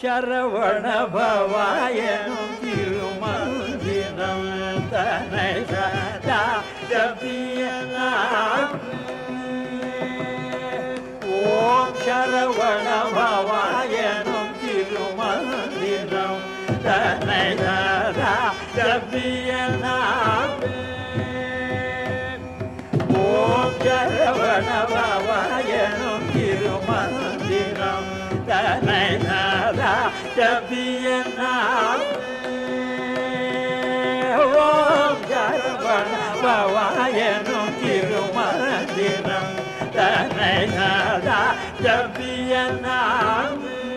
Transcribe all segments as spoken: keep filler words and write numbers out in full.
சரவண பவாயனும் திருமந்திரம் தனை சதா ஜபியலாம். ஓம் சரவண பவாயனும் திருமந்திரம் தனை சதா ஜபியலாம். ஓம் சரவண பவாயனும் திருமந்திரம் தனை சதா ஜபியலாம். ஓம் சரவண பவாயனும் திருமந்திரம் தனை சதா ஜபியலாம்.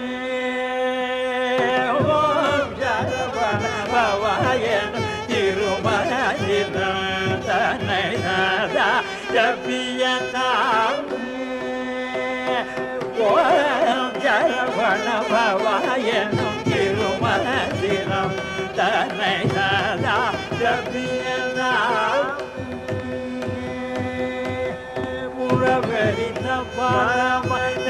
ஓம் சரவண பவாயனும் திருமந்திரம் தனை சதா ஜபியலாம். ஓம் சரவண பவாயனும் திருமந்திரம் தனை சதா ஜபியலாம். புறவரித்த பரம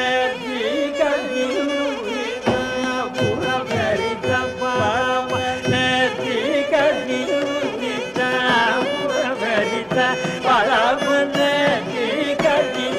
நெற்றிகளில் புறவரித்த பரம நெற்றிகளில் புறவரித்த பரம நெற்றிகளில்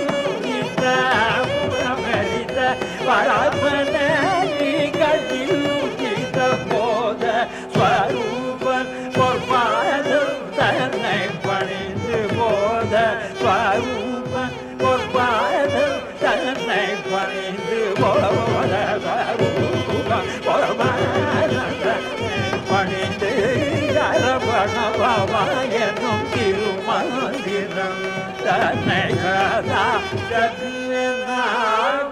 புறவரித்த பரம நெற்றிகளில் போத ஸ்வரூபன் பொற்பாதம் தன்னை பணிந்து போத ஸ்வரூபன் பொற்பாதம் தன்னை பணிந்து போத ஸ்வரூபன் பொற்பாதம் தன்னை பணிந்து சரவண பவாயனும் திருமந்திரம் தன்னை சதா ஜபியலாம்.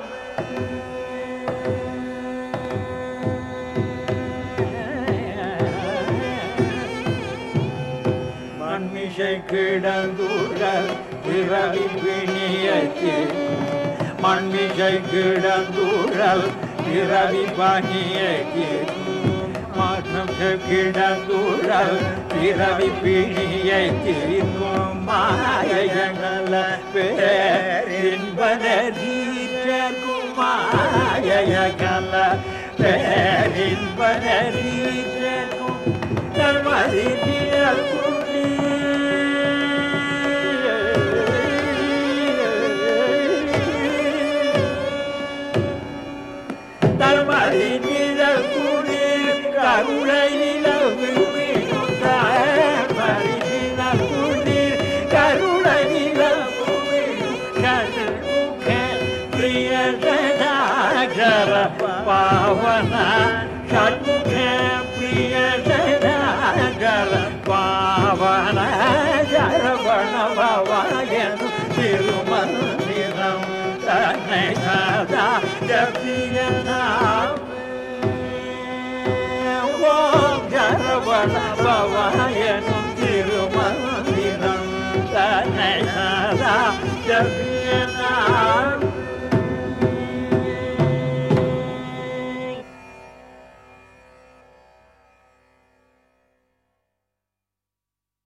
மண்மிசை கிடந்துழல் பிறவி பிணியத்து மண்மிசை கிடந்துழல் பிறவி பணியத்து மண்மிசை கிடந்துழல் பிறவி பிணியத்து மாயங்கள பேரின்பனரீச்சர்க்கும் மாயங்கள பேரின்பனரீச்சர்க்கும் தர்மரினியல் தர்மரினியல் குளிர் கருணை நிலவு தர்மரினியல் குளிர் கருணை நிலவு கருமுக பிரியதனாகர பாவன ஷண்முக பிரியதனாகர பாவன சரவண பவாயனும் திருமந்திரம் தன்னை சதா ஜபியலாம்.